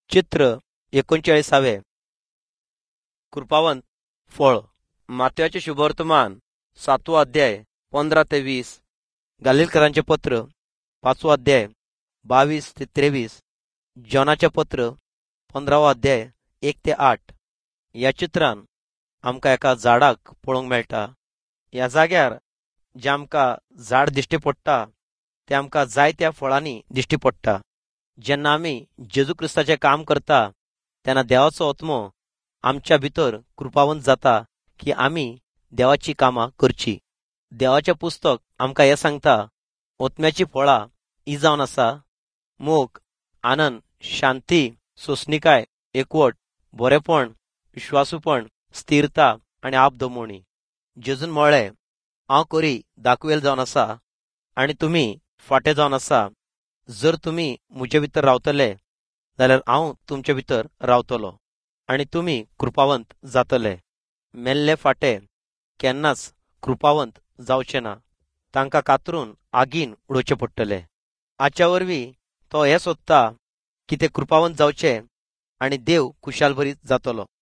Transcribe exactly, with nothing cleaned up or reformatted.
चित्र एकोणचाळीसावे. कृपावंत फळ. माथ्याचे शुभवर्तमान सातवो अध्याय पंधरा ते वीस. गालिलकरांचे पत्र पाचवो अध्याय बावीस ते तेवीस. जॉनाचे पत्र पंधरावो अध्याय एक ते आठ. या चित्रान आमकां एका झाडाक पळोवंक मेळटा. ह्या जाग्यार जे आमकां झाड दिश्टी पडटा ते आमकां जायत्या फळांनी दिश्टी पडटा. जेन्ना आमी जेजू क्रिस्ताचें काम करता तेन्ना देवाचो आत्मो आमच्या भितर कृपावंत जाता की आमी देवाची कामां करची. देवाचें पुस्तक आमकां हें सांगता, आत्म्याची फळां ही जावन आसा मोग, आनंद, शांती, सोंसणीकाय, एकवट, बरेपण, विश्वासूपण, स्थिरता आनी आपदमोवणी. जेजून म्हळें, हांव कोरी दाखवेल जावन आसा आनी तुमी फाटे जावन आसा. जर तुमी म्हजे भितर रावतले जाल्यार हांव तुमचे भितर रावतलो आनी तुमी कृपावंत जातले. मेल्ले फाटे केन्नाच कृपावंत जावचे ना, तांकां कातरून आगीन उडोवचे पडटले. हाच्या वरवीं तो हें सोदता की ते कृपावंत जावचे आनी देव खुशालभरीत जातलो.